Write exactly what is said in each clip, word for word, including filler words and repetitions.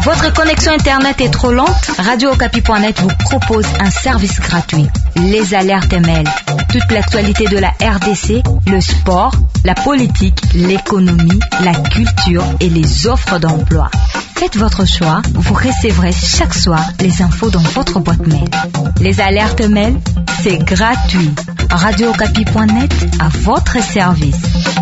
Votre connexion Internet est trop lente? Radio Okapi point net vous propose un service gratuit. Les alertes mail. Toute l'actualité de la R D C, le sport, la politique, l'économie, la culture et les offres d'emploi. Faites votre choix, vous recevrez chaque soir les infos dans votre boîte mail. Les alertes mail, c'est gratuit. Radio Okapi point net à votre service.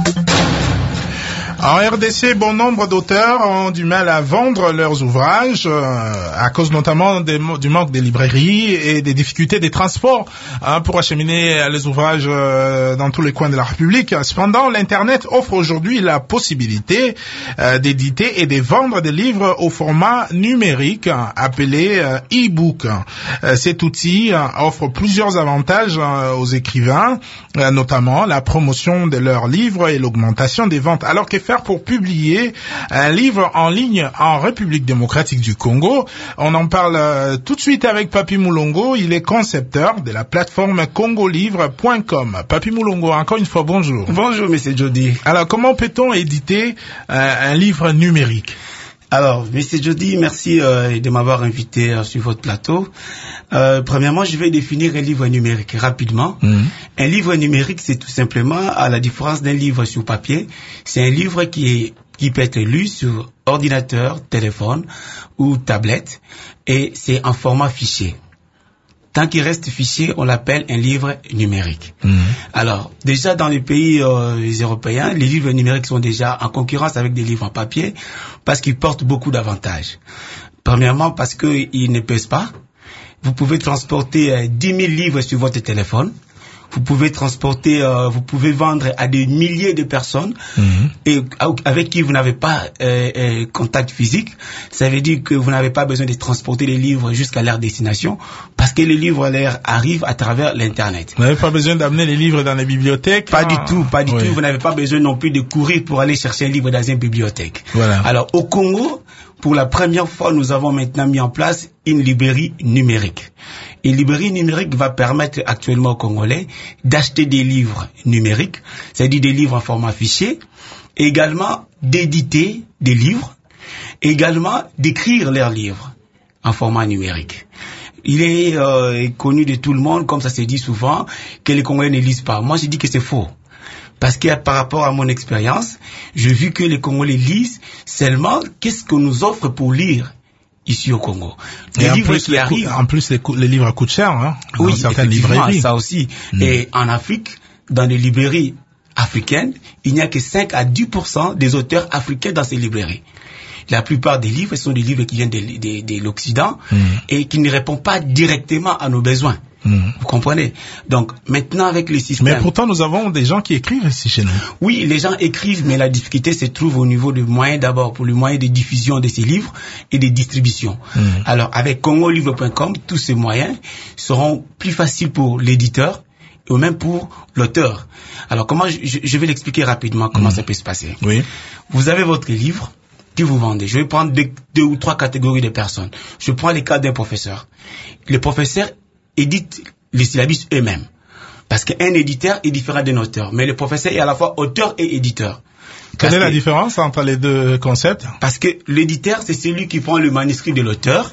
En R D C, bon nombre d'auteurs ont du mal à vendre leurs ouvrages euh, à cause notamment des, du manque des librairies et des difficultés des transports hein, pour acheminer les ouvrages euh, dans tous les coins de la République. Cependant, l'Internet offre aujourd'hui la possibilité euh, d'éditer et de vendre des livres au format numérique appelé euh, e-book. Euh, cet outil euh, offre plusieurs avantages euh, aux écrivains, euh, notamment la promotion de leurs livres et l'augmentation des ventes. Alors que faire pour publier un livre en ligne en République démocratique du Congo? On en parle euh, tout de suite avec Papi Moulongo. Il est concepteur de la plateforme congo livre point com. Papi Moulongo, encore une fois, bonjour. Bonjour, monsieur Jody. Alors, comment peut-on éditer euh, un livre numérique? Alors, monsieur Jody, merci euh, de m'avoir invité euh, sur votre plateau. Euh, premièrement, je vais définir un livre numérique rapidement. Mmh. Un livre numérique, c'est tout simplement, à la différence d'un livre sur papier, c'est un livre qui est qui peut être lu sur ordinateur, téléphone ou tablette, et c'est en format fichier. Tant qu'il reste fichier, on l'appelle un livre numérique. Mmh. Alors, déjà dans les pays euh, les européens, les livres numériques sont déjà en concurrence avec des livres en papier parce qu'ils portent beaucoup d'avantages. Premièrement, parce qu'ils ne pèsent pas. Vous pouvez transporter euh, dix mille livres sur votre téléphone. Vous pouvez transporter, euh, vous pouvez vendre à des milliers de personnes mmh. et avec qui vous n'avez pas euh, euh, contact physique. Ça veut dire que vous n'avez pas besoin de transporter les livres jusqu'à leur destination parce que les livres leur arrivent à travers l'internet. Vous n'avez pas besoin d'amener les livres dans les bibliothèques? Pas ah. du tout, pas du oui. tout. Vous n'avez pas besoin non plus de courir pour aller chercher un livre dans une bibliothèque. Voilà. Alors au Congo, pour la première fois, nous avons maintenant mis en place une librairie numérique. Une librairie numérique va permettre actuellement aux Congolais d'acheter des livres numériques, c'est-à-dire des livres en format fichier, également d'éditer des livres, également d'écrire leurs livres en format numérique. Il est euh, connu de tout le monde, comme ça se dit souvent, que les Congolais ne lisent pas. Moi, je dis que c'est faux. Parce que par rapport à mon expérience, j'ai vu que les Congolais lisent seulement qu'est-ce qu'on nous offre pour lire ici au Congo. Les livres plus, qui les arrivent. En plus, les, les livres coûtent cher, hein, dans oui, certaines librairies. Ça aussi. Mm. Et en Afrique, dans les librairies africaines, il n'y a que cinq à dix pour cent des auteurs africains dans ces librairies. La plupart des livres sont des livres qui viennent de, de, de l'Occident mm. et qui ne répondent pas directement à nos besoins. Mmh. Vous comprenez? Donc, maintenant, avec le système... Mais pourtant, nous avons des gens qui écrivent ici chez nous. Oui, les gens écrivent, mais la difficulté se trouve au niveau des moyens d'abord, pour les moyens de diffusion de ces livres et de distribution. Mmh. Alors, avec congo livre point com, tous ces moyens seront plus faciles pour l'éditeur et même pour l'auteur. Alors, comment je, je vais l'expliquer rapidement comment mmh. ça peut se passer. Oui. Vous avez votre livre que vous vendez. Je vais prendre deux, deux ou trois catégories de personnes. Je prends les cas d'un professeur. Le professeur édite les syllabus eux-mêmes. Parce qu'un éditeur est différent d'un auteur. Mais le professeur est à la fois auteur et éditeur. Quelle est la différence entre les deux concepts? Parce que l'éditeur, c'est celui qui prend le manuscrit de l'auteur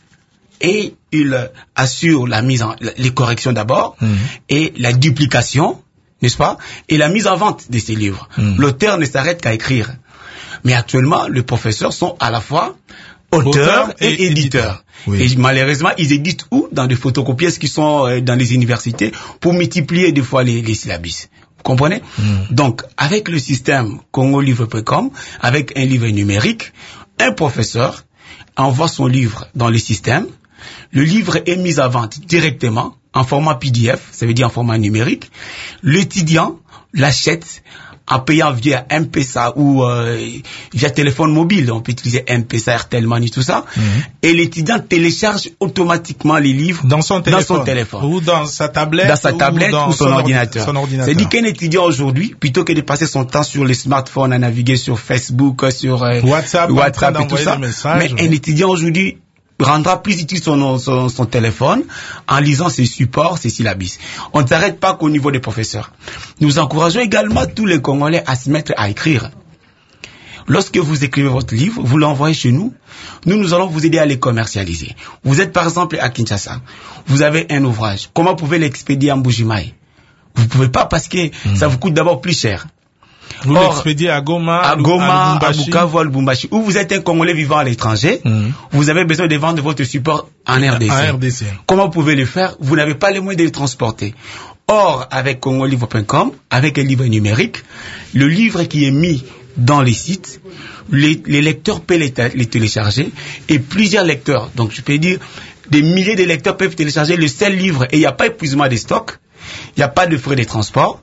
et il assure la mise en, les corrections d'abord, mmh. et la duplication, n'est-ce pas? Et la mise en vente de ces livres. Mmh. L'auteur ne s'arrête qu'à écrire. Mais actuellement, les professeurs sont à la fois auteurs et, et éditeurs. Oui. Et malheureusement, ils éditent où? Dans des photocopieuses qui sont euh, dans les universités pour multiplier des fois les, les syllabus. Vous comprenez? Mm. Donc, avec le système congo livre point com, avec un livre numérique, un professeur envoie son livre dans le système. Le livre est mis à vente directement en format P D F, ça veut dire en format numérique. L'étudiant l'achète en payant via M-Pesa ou euh, via téléphone mobile. On peut utiliser M-Pesa, Airtel Money, tout ça. Mmh. Et l'étudiant télécharge automatiquement les livres dans son téléphone, dans son téléphone. Ou dans sa tablette. Dans sa tablette ou, dans ou son, son ordinateur. Son ordinateur. C'est-à-dire qu'un étudiant aujourd'hui, plutôt que de passer son temps sur les smartphones à naviguer sur Facebook, sur euh, WhatsApp, WhatsApp et tout ça, messages, mais oui. un étudiant aujourd'hui rendra plus utile son, son, son téléphone en lisant ses supports, ses syllabus. On ne s'arrête pas qu'au niveau des professeurs. Nous encourageons également tous les Congolais à se mettre à écrire. Lorsque vous écrivez votre livre, vous l'envoyez chez nous. Nous, nous allons vous aider à les commercialiser. Vous êtes par exemple à Kinshasa. Vous avez un ouvrage. Comment vous pouvez l'expédier en Mbuji-Mayi? Vous ne pouvez pas parce que mmh. ça vous coûte d'abord plus cher. Vous l'expédiez à Goma, à Goma, à Bukavu, à Lubumbashi. Ou vous êtes un Congolais vivant à l'étranger, mmh. vous avez besoin de vendre votre support en R D C. En R D C. Comment vous pouvez le faire? Vous n'avez pas les moyens de le transporter. Or, avec congolivre point com, avec un livre numérique, le livre qui est mis dans les sites, les, les lecteurs peuvent les, les télécharger et plusieurs lecteurs, donc je peux dire des milliers de lecteurs peuvent télécharger le seul livre et il n'y a pas épuisement des stocks, il n'y a pas de frais de transport.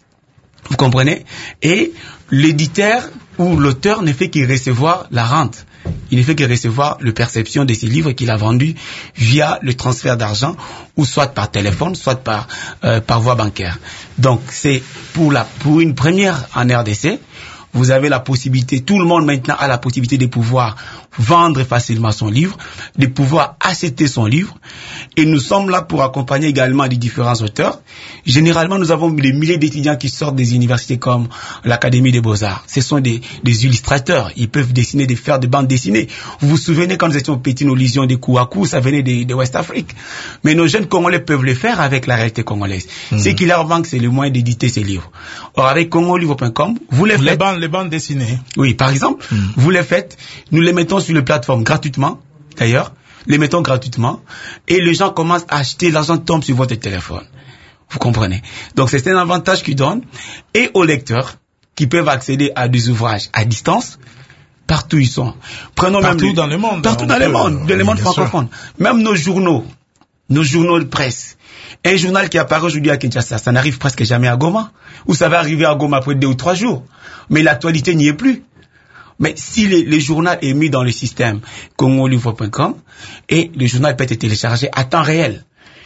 Vous comprenez? Et l'éditeur ou l'auteur ne fait que recevoir la rente. Il ne fait que recevoir le perception de ces livres qu'il a vendus via le transfert d'argent ou soit par téléphone, soit par, euh, par voie bancaire. Donc, c'est pour la, pour une première en R D C. Vous avez la possibilité, tout le monde maintenant a la possibilité de pouvoir vendre facilement son livre, de pouvoir acheter son livre. Et nous sommes là pour accompagner également les différents auteurs. Généralement, nous avons des milliers d'étudiants qui sortent des universités comme l'Académie des Beaux-Arts. Ce sont des, des illustrateurs. Ils peuvent dessiner, de faire des bandes dessinées. Vous vous souvenez quand nous étions petits, nos lisions des coups à coups, ça venait de, de West Afrique. Mais nos jeunes Congolais peuvent le faire avec la réalité congolaise. Mmh. Ce qui leur manque, c'est le moyen d'éditer ces livres. Or, avec congolivre point com, vous les faites. Les bandes, les bandes dessinées. Oui, par exemple, mmh. vous les faites. Nous les mettons sur les plateformes gratuitement, d'ailleurs. Les mettons gratuitement et les gens commencent à acheter, l'argent tombe sur votre téléphone. Vous comprenez? Donc c'est un avantage qu'ils donnent et aux lecteurs qui peuvent accéder à des ouvrages à distance partout où ils sont. Prenons partout même dans le monde. Partout dans le monde, dans le monde francophone. Même nos journaux, nos journaux de presse. Un journal qui apparaît aujourd'hui à Kinshasa, ça n'arrive presque jamais à Goma. Ou ça va arriver à Goma après deux ou trois jours. Mais l'actualité n'y est plus. Mais si le, le journal est mis dans le système congolivre point com et le journal peut être téléchargé à temps réel.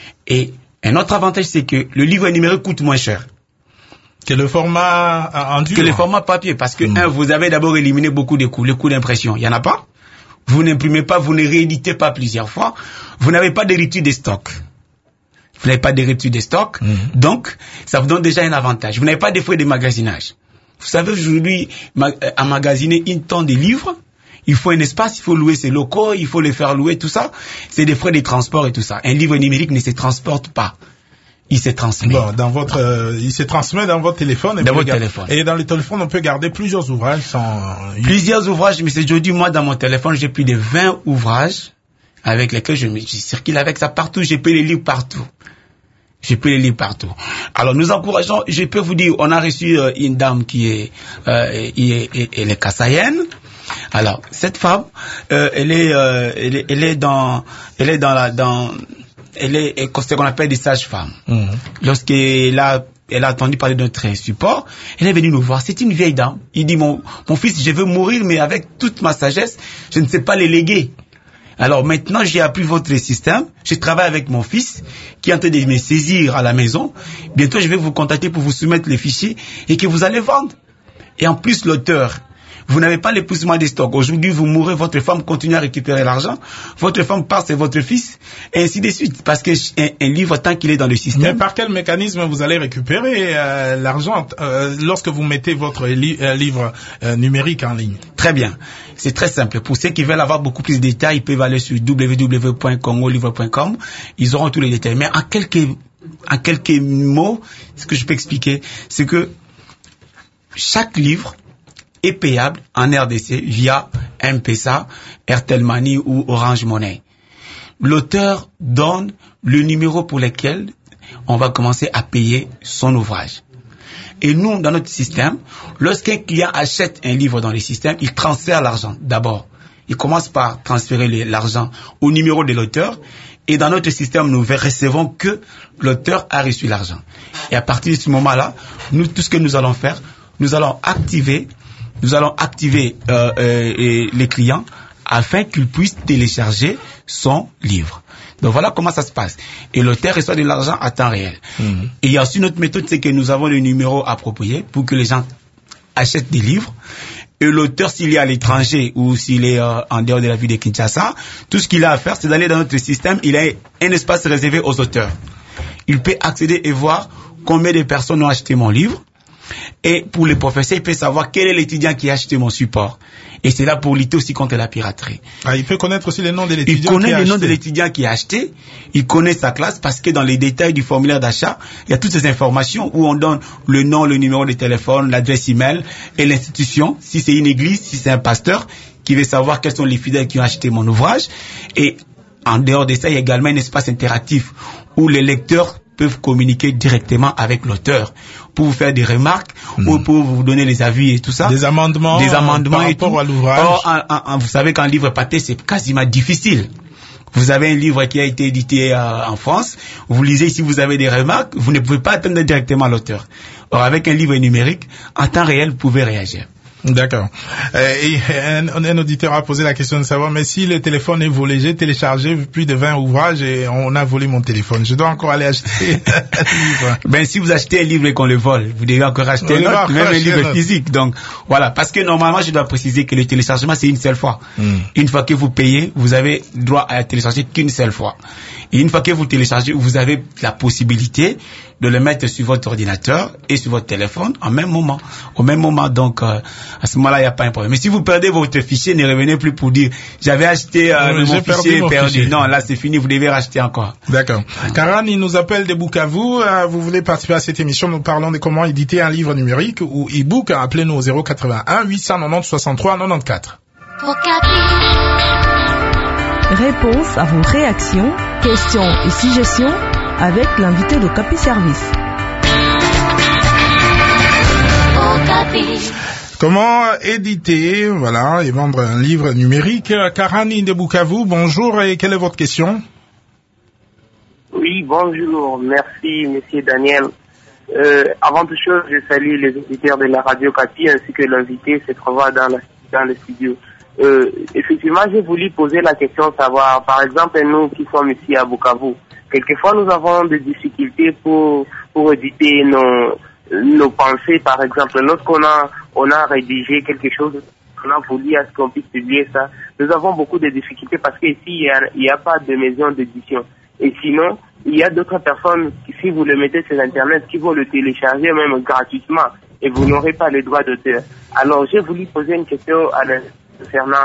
Et un autre avantage, c'est que le livre numérique coûte moins cher. Que le format en dur. Que le format papier. Parce que, mmh. un, vous avez d'abord éliminé beaucoup de coûts. Les coûts d'impression, il n'y en a pas. Vous n'imprimez pas, vous ne rééditez pas plusieurs fois. Vous n'avez pas de rupture des stocks. Vous n'avez pas de rupture des stocks. Mmh. Donc, ça vous donne déjà un avantage. Vous n'avez pas de frais de magasinage. Vous savez, aujourd'hui, emmagasiner une tonne de livres, il faut un espace, il faut louer ses locaux, il faut les faire louer, tout ça. C'est des frais de transport et tout ça. Un livre numérique ne se transporte pas. Il se transmet. Bon, dans votre, euh, il se transmet dans votre téléphone. Et dans votre téléphone. Et dans le téléphone, on peut garder plusieurs ouvrages sans... Plusieurs ouvrages, mais c'est aujourd'hui, moi, dans mon téléphone, j'ai plus de vingt ouvrages avec lesquels je, je circule avec ça partout, j'ai peux les lire partout. Je peux les lire partout. Alors, nous encourageons, je peux vous dire, on a reçu euh, une dame qui est, euh, qui est, elle est kassaïenne. Alors, cette femme, euh, elle est, euh, elle est, elle est dans, elle est dans la, dans, elle est, ce qu'on appelle des sages-femmes. Mmh. Lorsqu'elle a, elle a entendu parler de notre support, elle est venue nous voir. C'est une vieille dame. Il dit, mon, mon fils, je veux mourir, mais avec toute ma sagesse, je ne sais pas les léguer. Alors maintenant, j'ai appris votre système. Je travaille avec mon fils qui est en train de me saisir à la maison. Bientôt, je vais vous contacter pour vous soumettre les fichiers et que vous allez vendre. Et en plus, l'auteur, vous n'avez pas l'épuisement des stocks. Aujourd'hui, vous mourrez, votre femme continue à récupérer l'argent. Votre femme part, c'est votre fils. Et ainsi de suite. Parce qu'un un livre, tant qu'il est dans le système... Mais par quel mécanisme vous allez récupérer euh, l'argent euh, lorsque vous mettez votre li euh, livre euh, numérique en ligne? Très bien. C'est très simple. Pour ceux qui veulent avoir beaucoup plus de détails, ils peuvent aller sur w w w point congolivre point com. Ils auront tous les détails. Mais en quelques, en quelques mots, ce que je peux expliquer, c'est que chaque livre est payable en R D C via M-Pesa, Airtel Money ou Orange Money. L'auteur donne le numéro pour lequel on va commencer à payer son ouvrage. Et nous, dans notre système, lorsqu'un client achète un livre dans le système, il transfère l'argent d'abord. Il commence par transférer l'argent au numéro de l'auteur. Et dans notre système, nous ne recevons que l'auteur a reçu l'argent. Et à partir de ce moment-là, nous, tout ce que nous allons faire, nous allons activer, nous allons activer euh, euh, les clients afin qu'ils puissent télécharger son livre. Donc voilà comment ça se passe. Et l'auteur reçoit de l'argent à temps réel. Mmh. Et il y a aussi une autre méthode, c'est que nous avons le numéro approprié pour que les gens achètent des livres. Et l'auteur, s'il est à l'étranger ou s'il est euh, en dehors de la ville de Kinshasa, tout ce qu'il a à faire, c'est d'aller dans notre système. Il a un espace réservé aux auteurs. Il peut accéder et voir combien de personnes ont acheté mon livre. Et pour les professeurs, il peut savoir quel est l'étudiant qui a acheté mon support. Et c'est là pour lutter aussi contre la piraterie. Ah, il peut connaître aussi les noms de l'étudiant qui a acheté. Il connaît le nom de l'étudiant qui a acheté. Il connaît sa classe parce que dans les détails du formulaire d'achat, il y a toutes ces informations où on donne le nom, le numéro de téléphone, l'adresse email et l'institution. Si c'est une église, si c'est un pasteur qui veut savoir quels sont les fidèles qui ont acheté mon ouvrage. Et en dehors de ça, il y a également un espace interactif où les lecteurs peuvent communiquer directement avec l'auteur pour vous faire des remarques mmh. ou pour vous donner les avis et tout ça. Des amendements, des amendements par et rapport tout. à l'ouvrage. Or, en, en, en, vous savez qu'un livre papier, c'est quasiment difficile. Vous avez un livre qui a été édité euh, en France, vous lisez, si vous avez des remarques, vous ne pouvez pas atteindre directement l'auteur. Or, avec un livre numérique, en temps réel, vous pouvez réagir. D'accord. Euh, et un, un auditeur a posé la question de savoir, mais si le téléphone est volé, j'ai téléchargé plus de vingt ouvrages et on a volé mon téléphone, je dois encore aller acheter un livre. Ben, si vous achetez un livre et qu'on le vole, vous devez encore acheter un autre, même un livre physique. Donc, voilà. Parce que normalement, je dois préciser que le téléchargement, c'est une seule fois. Mm. Une fois que vous payez, vous avez droit à télécharger qu'une seule fois. Et une fois que vous téléchargez, vous avez la possibilité de le mettre sur votre ordinateur et sur votre téléphone en même moment. Au même moment, donc, euh, à ce moment-là, il n'y a pas un problème. Mais si vous perdez votre fichier, ne revenez plus pour dire, j'avais acheté, euh, oui, mon fichier est perdu. Fichier. Non, là, c'est fini, vous devez racheter encore. D'accord. Karan, il nous appelle de Bukavu. Euh, vous voulez participer à cette émission? Nous parlons de comment éditer un livre numérique ou e-book. Appelez-nous au zéro quatre-vingt-un huit cent quatre-vingt-dix soixante-trois quatre-vingt-quatorze. Réponse à vos réactions, questions et suggestions avec l'invité de Capi Service. Comment éditer, voilà, et vendre un livre numérique? Karani de Bukavu, bonjour, et quelle est votre question? Oui, bonjour, merci, monsieur Daniel. Euh, avant toute chose, je salue les auditeurs de la radio Capi ainsi que l'invité se trouvant dans, la, dans le studio. Euh, effectivement, j'ai voulu poser la question de savoir, par exemple, nous qui sommes ici à Bukavu, quelquefois nous avons des difficultés pour, pour éditer nos, nos pensées, par exemple. Lorsqu'on a, on a rédigé quelque chose, on a voulu à ce qu'on puisse publier ça, nous avons beaucoup de difficultés parce qu'ici, il n'y a, a pas de maison d'édition. Et sinon, il y a d'autres personnes, qui, si vous le mettez sur Internet, qui vont le télécharger même gratuitement et vous n'aurez pas les droits d'auteur. Alors, j'ai voulu poser une question à la concernant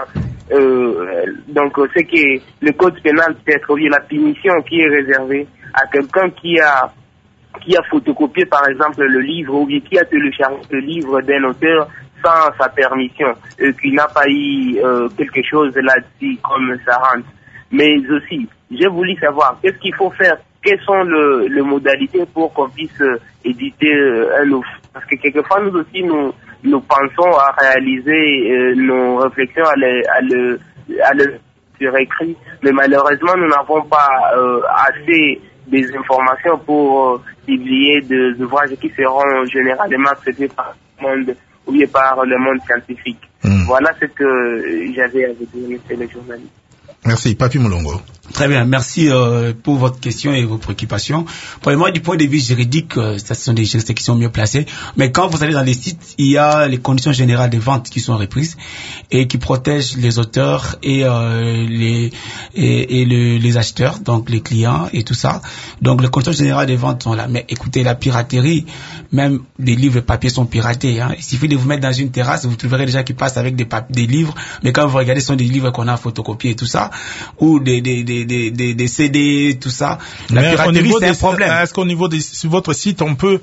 euh, donc c'est que le code pénal peut-être, ou la punition qui est réservée à quelqu'un qui a qui a photocopié par exemple le livre ou bien qui a téléchargé le livre d'un auteur sans sa permission et qui n'a pas eu euh, quelque chose là-dessus comme ça rentre. Mais aussi, j'ai voulu savoir qu'est-ce qu'il faut faire, quelles sont le, les modalités pour qu'on puisse euh, éditer euh, un ouvrage. Parce que quelquefois nous aussi nous nous pensons à réaliser euh, nos réflexions à le, à le, à le sur écrit, mais malheureusement nous n'avons pas euh, assez des informations pour euh, publier des ouvrages qui seront généralement traités par le monde ou bien par le monde scientifique. Mmh. Voilà ce que j'avais à vous dire, monsieur le journaliste. Merci, Papi Moulongo. Très bien, merci euh, pour votre question et vos préoccupations. Premièrement, du point de vue juridique, euh, ce sont des juristes qui sont mieux placés. Mais quand vous allez dans les sites, il y a les conditions générales de vente qui sont reprises et qui protègent les auteurs et euh, les et, et le, les acheteurs, donc les clients et tout ça. Donc les conditions générales de vente sont là. Mais écoutez, la piraterie, même des livres papier sont piratés. Hein. Il suffit de vous mettre dans une terrasse, vous trouverez des gens qui passent avec des, pap- des livres, mais quand vous regardez, ce sont des livres qu'on a photocopiés et tout ça, ou des des des Des, des, des C D, tout ça. La Mais piraterie, c'est un problème. Est-ce qu'au niveau de sur votre site, on peut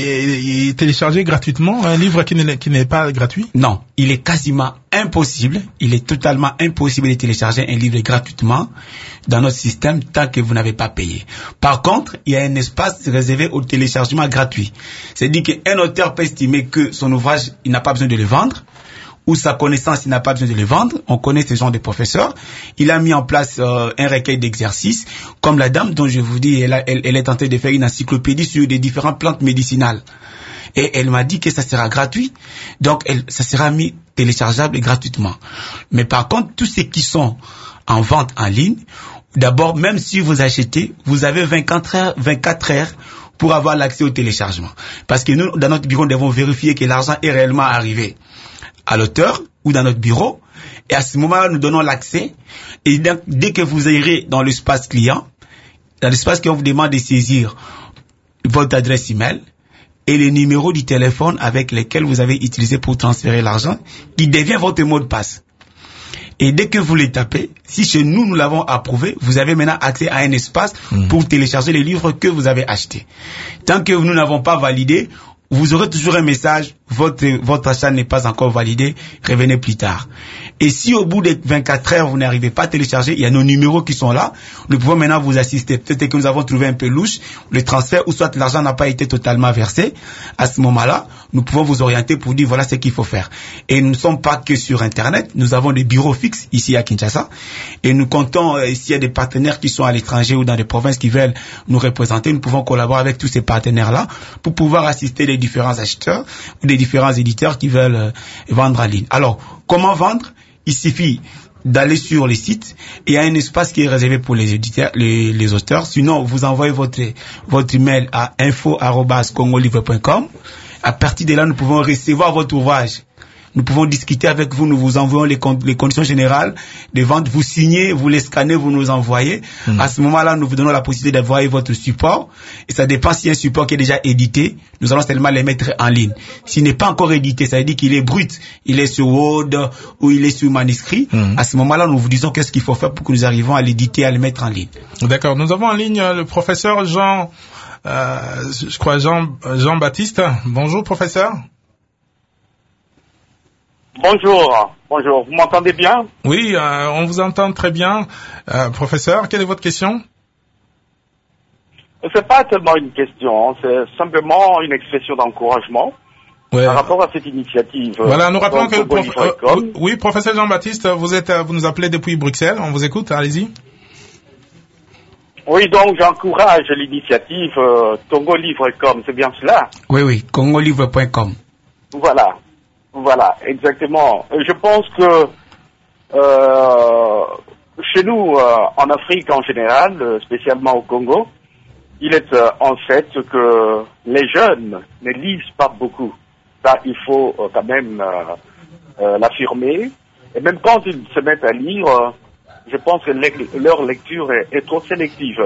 et, et télécharger gratuitement un livre qui n'est, qui n'est pas gratuit? Non, il est quasiment impossible, il est totalement impossible de télécharger un livre gratuitement dans notre système tant que vous n'avez pas payé. Par contre, il y a un espace réservé au téléchargement gratuit. C'est-à-dire qu'un auteur peut estimer que son ouvrage, il n'a pas besoin de le vendre, ou sa connaissance, il n'a pas besoin de le vendre. On connaît ce genre de professeurs. Il a mis en place euh, un recueil d'exercices, comme la dame dont je vous dis, elle, a, elle, elle est en train de faire une encyclopédie sur des différentes plantes médicinales. Et elle m'a dit que ça sera gratuit, donc elle, ça sera mis téléchargeable gratuitement. Mais par contre, tous ceux qui sont en vente en ligne, d'abord, même si vous achetez, vous avez vingt-quatre heures, vingt-quatre heures pour avoir l'accès au téléchargement. Parce que nous, dans notre bureau, nous devons vérifier que l'argent est réellement arrivé à l'auteur ou dans notre bureau, et à ce moment-là, nous donnons l'accès, et donc, dès que vous irez dans l'espace client, dans l'espace qu'on vous demande de saisir votre adresse email, et le numéro du téléphone avec lequel vous avez utilisé pour transférer l'argent, qui devient votre mot de passe. Et dès que vous les tapez, si chez nous, nous l'avons approuvé, vous avez maintenant accès à un espace mmh. pour télécharger les livres que vous avez achetés. Tant que nous n'avons pas validé, vous aurez toujours un message, votre, votre achat n'est pas encore validé, revenez plus tard. Et si au bout de vingt-quatre heures, vous n'arrivez pas à télécharger, il y a nos numéros qui sont là, nous pouvons maintenant vous assister. Peut-être que nous avons trouvé un peu louche, le transfert, ou soit l'argent n'a pas été totalement versé. À ce moment-là, nous pouvons vous orienter pour dire voilà ce qu'il faut faire. Et nous ne sommes pas que sur Internet, nous avons des bureaux fixes ici à Kinshasa, et nous comptons, euh, s'il y a des partenaires qui sont à l'étranger ou dans des provinces qui veulent nous représenter, nous pouvons collaborer avec tous ces partenaires-là pour pouvoir assister les différents acheteurs ou les différents éditeurs qui veulent euh, vendre en ligne. Alors, comment vendre? Il suffit d'aller sur le site et il y a un espace qui est réservé pour les éditeurs, les, les auteurs. Sinon, vous envoyez votre, votre email à info arobase congolivre point com. À partir de là, nous pouvons recevoir votre ouvrage. Nous pouvons discuter avec vous, nous vous envoyons les, con les conditions générales de vente, vous signez, vous les scannez, vous nous envoyez. Mmh. À ce moment-là, nous vous donnons la possibilité d'envoyer votre support. Et ça dépend si un support qui est déjà édité, nous allons seulement les mettre en ligne. S'il n'est pas encore édité, ça veut dire qu'il est brut, il est sur Word ou il est sur manuscrit. Mmh. À ce moment-là, nous vous disons qu'est-ce qu'il faut faire pour que nous arrivions à l'éditer, à le mettre en ligne. D'accord. Nous avons en ligne le professeur Jean, euh, je crois Jean, Jean-Baptiste. Bonjour, professeur. Bonjour, bonjour. Vous m'entendez bien? Oui, euh, on vous entend très bien. Euh, professeur, quelle est votre question? C'est pas tellement une question, c'est simplement une expression d'encouragement ouais. par rapport à cette initiative. Voilà, nous rappelons que... Prof... Euh, oui, professeur Jean-Baptiste, vous êtes, vous nous appelez depuis Bruxelles, on vous écoute, allez-y. Oui, donc j'encourage l'initiative euh, Congo Livre point com, c'est bien cela? Oui, oui, congo livre point com. Voilà. Voilà, exactement. Je pense que euh, chez nous, euh, en Afrique en général, spécialement au Congo, il est euh, en fait que les jeunes ne lisent pas beaucoup. Ça, il faut euh, quand même euh, euh, l'affirmer. Et même quand ils se mettent à lire, euh, je pense que le leur lecture est, est trop sélective.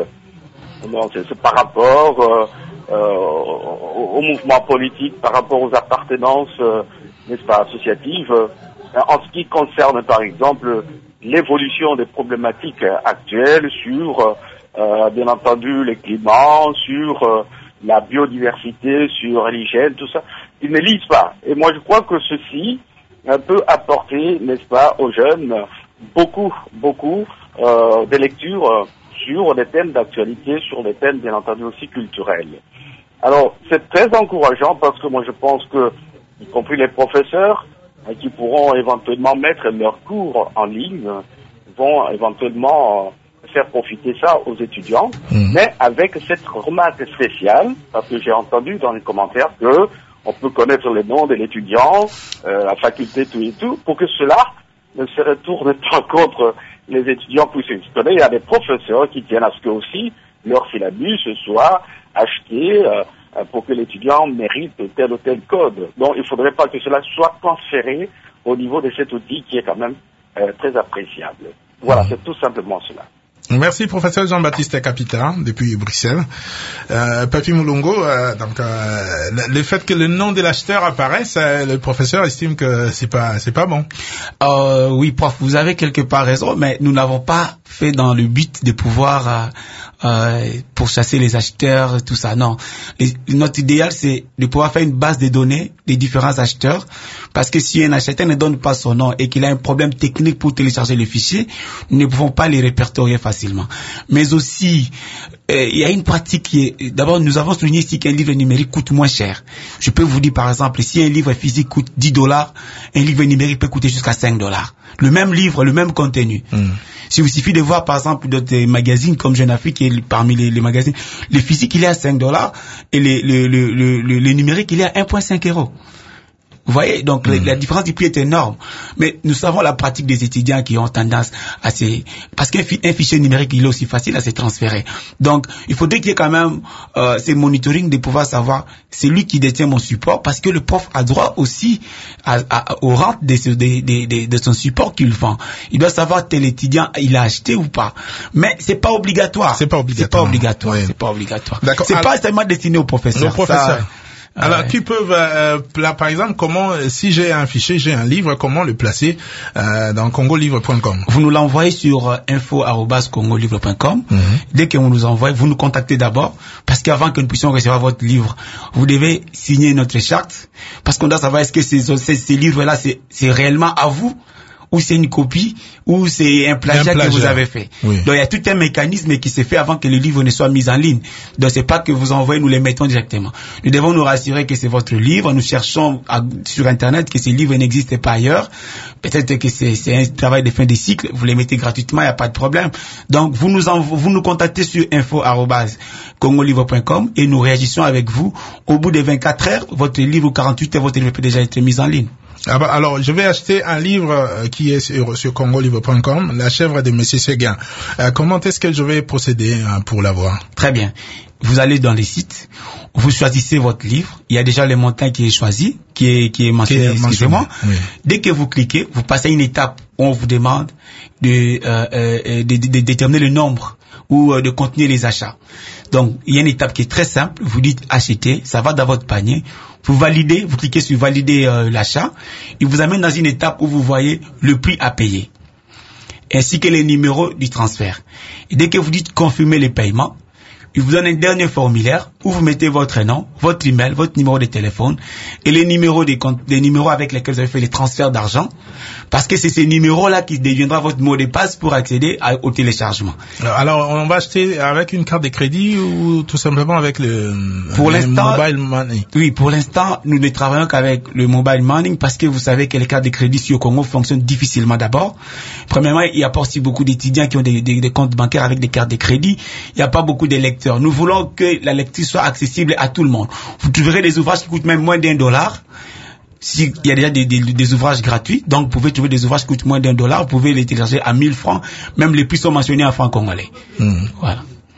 C'est par rapport euh, euh, au, au mouvement politique, par rapport aux appartenances euh, n'est-ce pas, associative, en ce qui concerne par exemple l'évolution des problématiques actuelles sur, euh, bien entendu, les climats, sur euh, la biodiversité, sur l'hygiène, tout ça. Ils ne lisent pas. Et moi je crois que ceci euh, peut apporter, n'est-ce pas, aux jeunes beaucoup, beaucoup euh, de lectures euh, sur des thèmes d'actualité, sur des thèmes bien entendu aussi culturels. Alors c'est très encourageant parce que moi je pense que y compris les professeurs euh, qui pourront éventuellement mettre leurs cours en ligne, vont éventuellement euh, faire profiter ça aux étudiants, mmh. mais avec cette remarque spéciale, parce que j'ai entendu dans les commentaires que on peut connaître le nom de l'étudiant, euh, la faculté, tout et tout, pour que cela ne se retourne pas contre les étudiants poussés. Il y a des professeurs qui tiennent à ce que aussi leur syllabus soit acheté euh, pour que l'étudiant mérite tel ou tel code. Donc il ne faudrait pas que cela soit transféré au niveau de cet outil qui est quand même euh, très appréciable. Voilà, mmh. c'est tout simplement cela. Merci professeur Jean-Baptiste Capita depuis Bruxelles. Euh, Papi Moulongo, euh, donc euh, le, le fait que le nom de l'acheteur apparaisse, euh, le professeur estime que c'est pas c'est pas bon. Euh, oui, prof, vous avez quelque part raison, mais nous n'avons pas fait dans le but de pouvoir euh, euh, pourchasser les acheteurs, tout ça. Non, et notre idéal c'est de pouvoir faire une base de données des différents acheteurs, parce que si un acheteur ne donne pas son nom et qu'il a un problème technique pour télécharger le fichier, nous ne pouvons pas les répertorier facilement. Mais aussi, euh, il y a une pratique qui est... D'abord, nous avons souligné ici qu'un livre numérique coûte moins cher. Je peux vous dire, par exemple, si un livre physique coûte dix dollars, un livre numérique peut coûter jusqu'à cinq dollars. Le même livre, le même contenu. Mm. Si vous suffit de voir, par exemple, d'autres magazines comme Jeune Afrique, qui est parmi les, les magazines, le physique, il est à cinq dollars et le, le, le, le, le, le numérique, il est à un virgule cinq euros. Vous voyez, donc mmh. la différence du prix est énorme. Mais nous savons la pratique des étudiants qui ont tendance à se... Parce qu'un fi... un fichier numérique, il est aussi facile à se transférer. Donc, il faudrait qu'il y ait quand même euh, ces monitoring de pouvoir savoir c'est lui qui détient mon support, parce que le prof a droit aussi à, à, aux rentes de, de, de, de, de son support qu'il vend. Il doit savoir tel étudiant il a acheté ou pas. Mais c'est pas obligatoire. C'est pas obligatoire. C'est pas obligatoire. Oui. C'est pas obligatoire. D'accord. C'est Alors... pas seulement destiné aux professeurs. Aux professeurs. Ça... Alors, euh, qui peuvent, euh, là, par exemple, comment, si j'ai un fichier, j'ai un livre, comment le placer euh, dans congolivre point com? Vous nous l'envoyez sur euh, info arobase congolivre point com. Mm-hmm. Dès que vous nous envoyez, vous nous contactez d'abord, parce qu'avant que nous puissions recevoir votre livre, vous devez signer notre charte, parce qu'on doit savoir est-ce que ces, ces, ces livres-là, c'est, c'est réellement à vous, ou c'est une copie, ou c'est un plagiat, un plagiat que vous avez fait. Oui. Donc il y a tout un mécanisme qui se fait avant que le livre ne soit mis en ligne. Donc c'est pas que vous envoyez, nous les mettons directement. Nous devons nous rassurer que c'est votre livre. Nous cherchons à, sur Internet que ces livres n'existent pas ailleurs. Peut-être que c'est, c'est un travail de fin de cycle. Vous les mettez gratuitement, il n'y a pas de problème. Donc vous nous envo- vous nous contactez sur info arobase congolivre point com et nous réagissons avec vous. Au bout de vingt-quatre heures, votre livre ou quarante-huit heures, votre livre peut déjà être mis en ligne. Alors, je vais acheter un livre qui est sur, sur congolivre point com, La chèvre de Monsieur Séguin. Euh, comment est-ce que je vais procéder hein, pour l'avoir? Très bien. Vous allez dans les sites, vous choisissez votre livre. Il y a déjà le montant qui est choisi, qui est, qui est mentionné, excusez-moi. Oui. Dès que vous cliquez, vous passez à une étape où on vous demande de, euh, euh, de, de, de déterminer le nombre ou euh, de contenir les achats. Donc, il y a une étape qui est très simple. Vous dites acheter, ça va dans votre panier. Vous validez, vous cliquez sur valider euh, l'achat. Il vous amène dans une étape où vous voyez le prix à payer, ainsi que les numéros du transfert. Et dès que vous dites confirmer les paiements, il vous donne un dernier formulaire où vous mettez votre nom, votre email, votre numéro de téléphone et les numéros des comptes, des numéros avec lesquels vous avez fait les transferts d'argent, parce que c'est ces numéros-là qui deviendra votre mot de passe pour accéder à, au téléchargement. Alors, on va acheter avec une carte de crédit ou tout simplement avec le, pour le l'instant, mobile money? Oui, pour l'instant, nous ne travaillons qu'avec le mobile money parce que vous savez que les cartes de crédit sur Congo fonctionnent difficilement d'abord. Premièrement, il n'y a pas aussi beaucoup d'étudiants qui ont des, des, des comptes bancaires avec des cartes de crédit. Il n'y a pas beaucoup de lecteurs. Nous voulons que la lecture soit accessible à tout le monde. Vous trouverez des ouvrages qui coûtent même moins d'un dollar. S'il y a déjà des, des, des ouvrages gratuits, donc vous pouvez trouver des ouvrages qui coûtent moins d'un dollar. Vous pouvez les télécharger à mille francs. Même les prix sont mentionnés en francs congolais. Mmh. Voilà.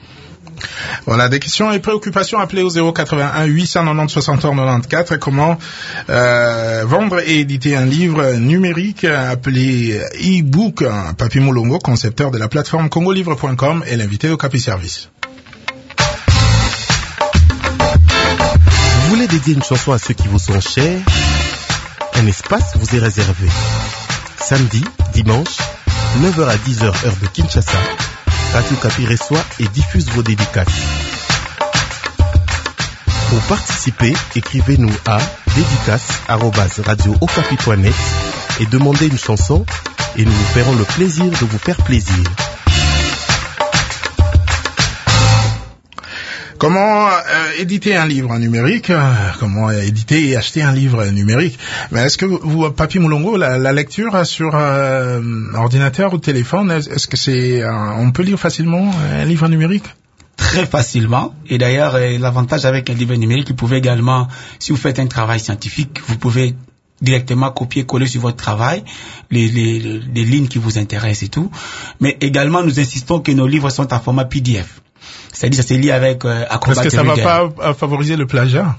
Voilà, des questions et préoccupations, appelez au zéro quatre-vingt-un huit cent quatre-vingt-dix soixante quatre-vingt-quatorze. Comment euh, vendre et éditer un livre numérique appelé e-book. Papi Moulongo, concepteur de la plateforme congolivre point com, est l'invité au Capi Service. Vous voulez dédier une chanson à ceux qui vous sont chers? Un espace vous est réservé. Samedi, dimanche, neuf heures à dix heures heure de Kinshasa, Radio Capi reçoit et diffuse vos dédicaces. Pour participer, écrivez-nous à dédicace arobase radio okapi point net et demandez une chanson et nous vous ferons le plaisir de vous faire plaisir. Comment euh, éditer un livre numérique? euh, Comment éditer et acheter un livre numérique? Mais est-ce que vous, Papi Moulongo, la, la lecture sur euh, ordinateur ou téléphone, est-ce que c'est, euh, on peut lire facilement un livre numérique? Très facilement. Et d'ailleurs, euh, l'avantage avec un livre numérique, vous pouvez également, si vous faites un travail scientifique, vous pouvez directement copier-coller sur votre travail les, les, les, les lignes qui vous intéressent et tout. Mais également, nous insistons que nos livres sont en format P D F. C'est-à-dire, ça c'est lié avec euh, Acrobat Reader. Est-ce que ça Reader. va pas favoriser le plagiat?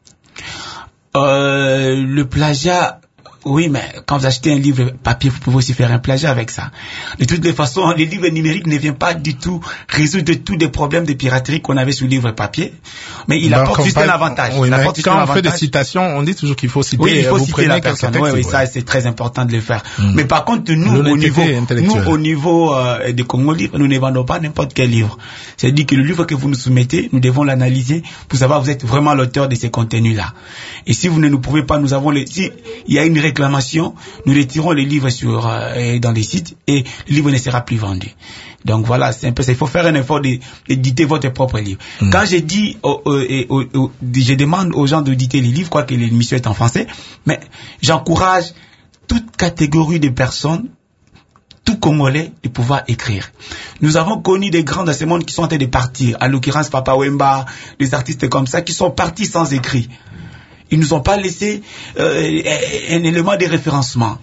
Euh, le plagiat, oui, mais quand vous achetez un livre papier, vous pouvez aussi faire un plagiat avec ça. De toutes les façons, les livres numériques ne viennent pas du tout résoudre tous les problèmes de piraterie qu'on avait sous le livre papier, mais il Donc, apporte juste pas, un avantage. Oui, il mais apporte quand on avantage. fait des citations, on dit toujours qu'il faut citer. Oui, il faut vous citer la personne. Texte, oui, oui, ouais. ça c'est très important de le faire. Mm. Mais par contre, nous, au L'honnêteté niveau, nous, au niveau euh, de Congo Livre, nous ne vendons pas n'importe quel livre. C'est-à-dire que le livre que vous nous soumettez, nous devons l'analyser pour savoir vous êtes vraiment l'auteur de ces contenus-là. Et si vous ne nous prouvez pas, nous avons les, si il y a une réclamation, nous retirons les livres sur euh, dans les sites et le livre ne sera plus vendu. Donc voilà, c'est un peu ça. Il faut faire un effort d'éditer votre propre livre. Mmh. Quand j'ai dit, oh, oh, oh, oh, je demande aux gens d'éditer les livres, quoique l'émission est en français, mais j'encourage toute catégorie de personnes, tout Congolais, de pouvoir écrire. Nous avons connu des grands dans ce monde qui sont en train de partir, à l'occurrence Papa Wemba, des artistes comme ça, qui sont partis sans écrit. Ils nous ont pas laissé euh, un élément de référencement.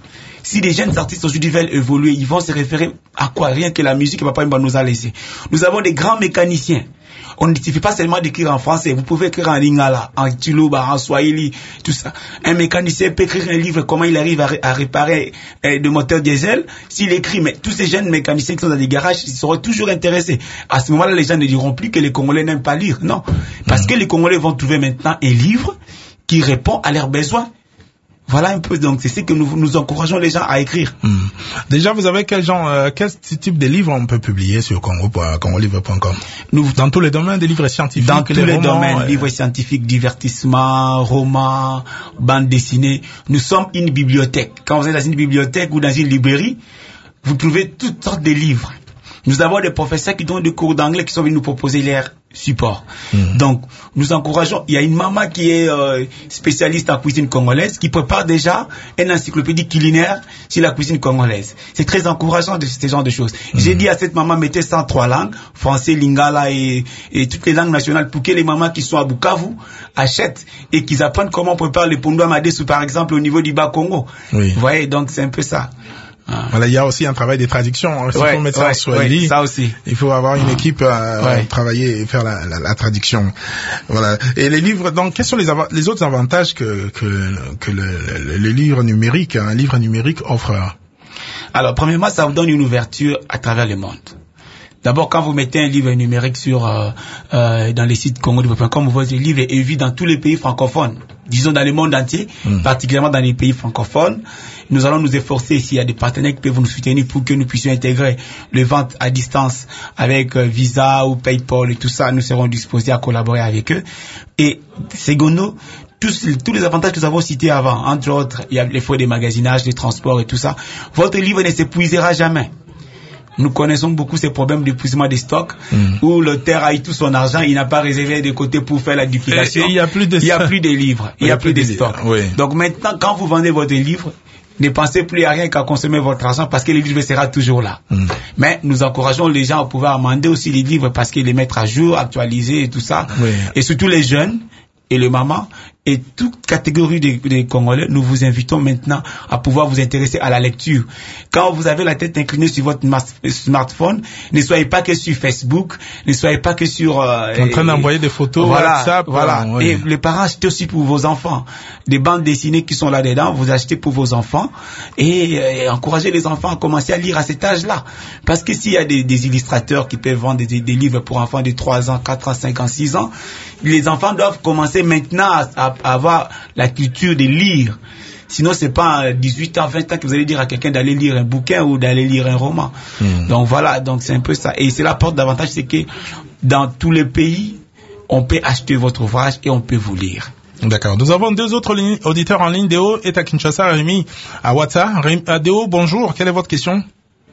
Si les jeunes artistes aujourd'hui veulent évoluer, ils vont se référer à quoi? Rien que la musique que Papa Wemba nous a laissé. Nous avons des grands mécaniciens. On ne suffit pas seulement d'écrire en français. Vous pouvez écrire en lingala, en tuluba, en swahili, tout ça. Un mécanicien peut écrire un livre comment il arrive à, ré à réparer euh, des moteurs diesel. S'il écrit, mais tous ces jeunes mécaniciens qui sont dans des garages, ils seront toujours intéressés. À ce moment-là, les gens ne diront plus que les Congolais n'aiment pas lire. Non. Parce mmh. que les Congolais vont trouver maintenant un livre qui répond à leurs besoins. Voilà un peu, donc c'est ce que nous, nous encourageons les gens à écrire. Mmh. Déjà, vous avez quel genre, euh, quel type de livres on peut publier sur Congo, congolivre point com? Nous, dans tous les domaines, des livres scientifiques, dans tous les, les romans, domaines, euh... livres scientifiques, divertissement, romans, bandes dessinées. Nous sommes une bibliothèque. Quand vous êtes dans une bibliothèque ou dans une librairie, vous trouvez toutes sortes de livres. Nous avons des professeurs qui donnent des cours d'anglais qui sont venus nous proposer leur support. Mmh. Donc, nous encourageons. Il y a une maman qui est euh, spécialiste en cuisine congolaise qui prépare déjà une encyclopédie culinaire sur la cuisine congolaise. C'est très encourageant de ce genre de choses. Mmh. J'ai dit à cette maman, mettez ça en trois langues, français, lingala et, et toutes les langues nationales, pour que les mamans qui sont à Bukavu achètent et qu'ils apprennent comment on prépare le pondu amadessu, par exemple, au niveau du Bas-Congo. Oui. Vous voyez, donc c'est un peu ça. Ah. Voilà, il y a aussi un travail de traduction. Si ouais, on met ça ouais, en swahili, ouais, ça aussi. Il faut avoir une équipe à ouais. travailler et faire la, la, la traduction. Voilà. Et les livres, donc, quels sont les, les autres avantages que, que, que le, le, le livre numérique, un livre numérique offre? Alors, premièrement, ça vous donne une ouverture à travers le monde. D'abord, quand vous mettez un livre numérique sur euh, euh, dans les sites congolivre point com, votre livre est vu dans tous les pays francophones, disons dans le monde entier, mmh. particulièrement dans les pays francophones. Nous allons nous efforcer, s'il y a des partenaires qui peuvent nous soutenir pour que nous puissions intégrer les ventes à distance avec euh, Visa ou PayPal et tout ça, nous serons disposés à collaborer avec eux. Et secondo, tous, tous les avantages que nous avons cités avant, entre autres, il y a les frais de magasinage, les transports et tout ça, votre livre ne s'épuisera jamais. Nous connaissons beaucoup ces problèmes d'épuisement des stocks, mmh. où l'auteur a eu tout son argent, il n'a pas réservé de côté pour faire la duplication. Il n'y a plus de, il y a plus de livres, il n'y a, a plus de, de stocks. Oui. Donc maintenant, quand vous vendez votre livre, ne pensez plus à rien qu'à consommer votre argent parce que le livre sera toujours là. Mmh. Mais nous encourageons les gens à pouvoir amender aussi les livres parce qu'ils les mettent à jour, actualiser et tout ça. Oui. Et surtout les jeunes et les mamans et toute catégorie des, des Congolais, nous vous invitons maintenant à pouvoir vous intéresser à la lecture. Quand vous avez la tête inclinée sur votre smartphone, ne soyez pas que sur Facebook, ne soyez pas que sur... Euh, en train d'envoyer des photos, voilà, WhatsApp. Voilà. Euh, oui. Et les parents, achetez aussi pour vos enfants. Des bandes dessinées qui sont là-dedans, vous achetez pour vos enfants et, et encouragez les enfants à commencer à lire à cet âge-là. Parce que s'il y a des, des illustrateurs qui peuvent vendre des, des livres pour enfants de trois ans, quatre ans, cinq ans, six ans, les enfants doivent commencer maintenant à, à, à avoir la culture de lire. Sinon, c'est pas à dix-huit ans, vingt ans que vous allez dire à quelqu'un d'aller lire un bouquin ou d'aller lire un roman. Mmh. Donc voilà, donc c'est un peu ça. Et c'est la porte d'avantage, c'est que dans tous les pays, on peut acheter votre ouvrage et on peut vous lire. D'accord. Nous avons deux autres auditeurs en ligne. Déo est à Kinshasa, Rémi à Ouattara. Déo, bonjour. Quelle est votre question?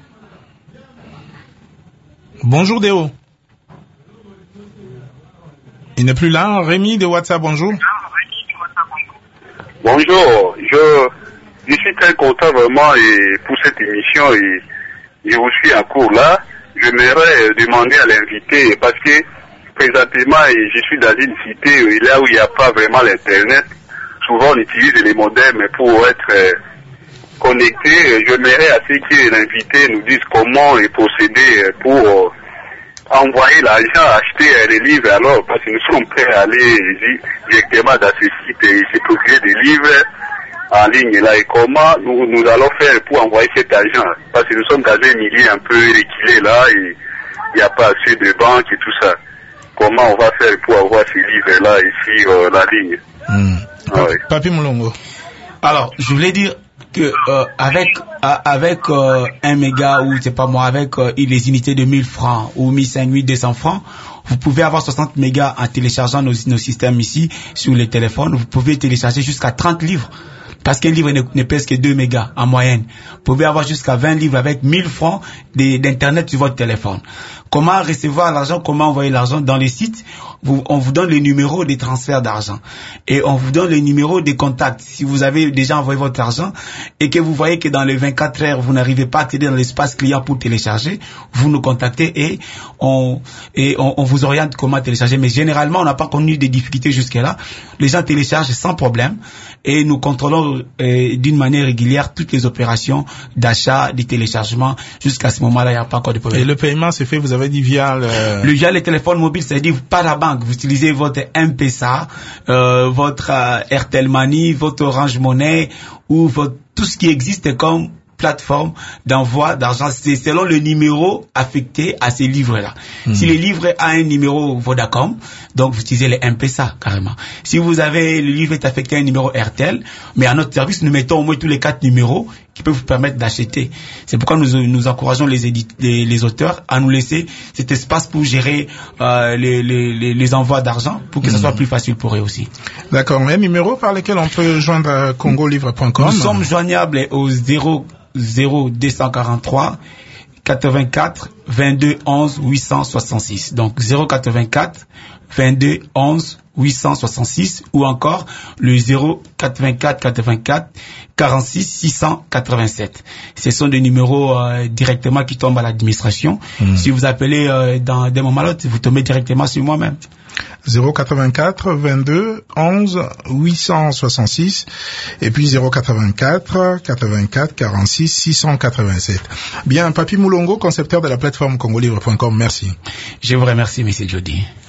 Bonjour Déo. Il n'est plus là. Rémi de WhatsApp, bonjour. Bonjour. Je, je suis très content vraiment et pour cette émission et je vous suis en cours là. J'aimerais demander à l'invité parce que présentement je suis dans une cité là où il n'y a pas vraiment l'internet. Souvent on utilise les modems pour être euh, connecté. J'aimerais à ce que l'invité nous dise comment procéder pour euh, envoyer l'argent, acheter euh, les livres alors, parce que nous sommes prêts à aller directement dans ce site et se procurer des livres en ligne là. Et comment nous, nous allons faire pour envoyer cet argent? Parce que nous sommes dans un milieu un peu reculé là et il n'y a pas assez de banques et tout ça. Comment on va faire pour avoir ces livres là ici euh, la ligne? Mmh. Ah, oui. Papi Moulongo. Alors, je voulais dire que euh, avec euh, avec euh, un méga ou c'est pas moi avec euh, les unités de mille francs ou mille cinq cents, mille deux cents francs, vous pouvez avoir soixante mégas en téléchargeant nos, nos systèmes ici sur les téléphones. Vous pouvez télécharger jusqu'à trente livres. Parce qu'un livre ne, ne pèse que deux mégas en moyenne. Vous pouvez avoir jusqu'à vingt livres avec mille francs d'internet sur votre téléphone. Comment recevoir l'argent, comment envoyer l'argent dans les sites? Vous, on vous donne le numéro des transferts d'argent. Et on vous donne le numéro des contacts. Si vous avez déjà envoyé votre argent et que vous voyez que dans les vingt-quatre heures, vous n'arrivez pas à accéder dans l'espace client pour télécharger, vous nous contactez et on, et on, on vous oriente comment télécharger. Mais généralement, on n'a pas connu des difficultés jusque-là. Les gens téléchargent sans problème et nous contrôlons suivre euh, d'une manière régulière toutes les opérations d'achat, de téléchargement. Jusqu'à ce moment-là, il n'y a pas encore de problème. Et le paiement c'est fait, vous avez dit via le... Le via le téléphone mobile, c'est-à-dire pas la banque. Vous utilisez votre M-Pesa, euh, votre euh, Airtel Money, votre Orange Money ou votre, tout ce qui existe comme plateforme d'envoi d'argent, c'est selon le numéro affecté à ces livres-là. Mmh. Si le livre a un numéro Vodacom, donc vous utilisez le M-Pesa carrément. Si vous avez, le livre est affecté à un numéro Airtel, mais à notre service, nous mettons au moins tous les quatre numéros qui peuvent vous permettre d'acheter. C'est pourquoi nous, nous encourageons les, édit, les, les auteurs à nous laisser cet espace pour gérer euh, les, les, les envois d'argent, pour que mmh. ce soit plus facile pour eux aussi. D'accord. Un numéro par lequel on peut joindre congo livre point com. Nous sommes joignables au zéro zéro deux cent quarante-trois quatre-vingt-quatre vingt-deux onze huit cent soixante-six. Donc zéro quatre-vingt-quatre vingt-deux onze huit cent soixante-six ou encore le zéro quatre-vingt-quatre quatre-vingt-quatre quarante-six six cent quatre-vingt-sept. Ce sont des numéros euh, directement qui tombent à l'administration. Mmh. Si vous appelez euh, dans des moments là, vous tombez directement sur moi-même. zéro quatre-vingt-quatre vingt-deux onze huit cent soixante-six et puis zéro quatre-vingt-quatre quatre-vingt-quatre quarante-six six cent quatre-vingt-sept. Bien, Papi Moulongo, concepteur de la plateforme congo livre point com, merci. Je vous remercie, monsieur Jody.